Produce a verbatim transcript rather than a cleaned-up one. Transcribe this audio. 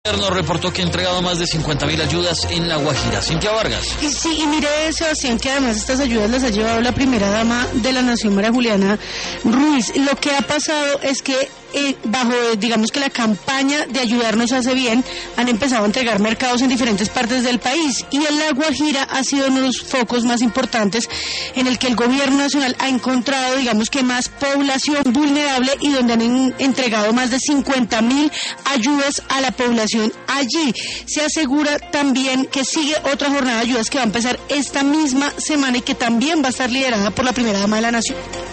Nos reportó que ha entregado más de cincuenta mil ayudas en La Guajira. Cintia Vargas. Y sí, y mire, Sebastián, que además estas ayudas las ha llevado la primera dama de la Nación, María Juliana Ruiz. Lo que ha pasado es que eh, bajo, digamos que la campaña de Ayudarnos hace bien, han empezado a entregar mercados en diferentes partes del país. Y en La Guajira ha sido uno de los focos más importantes en el que el gobierno nacional ha encontrado, digamos que más población vulnerable y donde han en, entregado más de cincuenta mil ayudas a la población allí. Se asegura también que sigue otra jornada de ayudas que va a empezar esta misma semana y que también va a estar liderada por la primera dama de la Nación.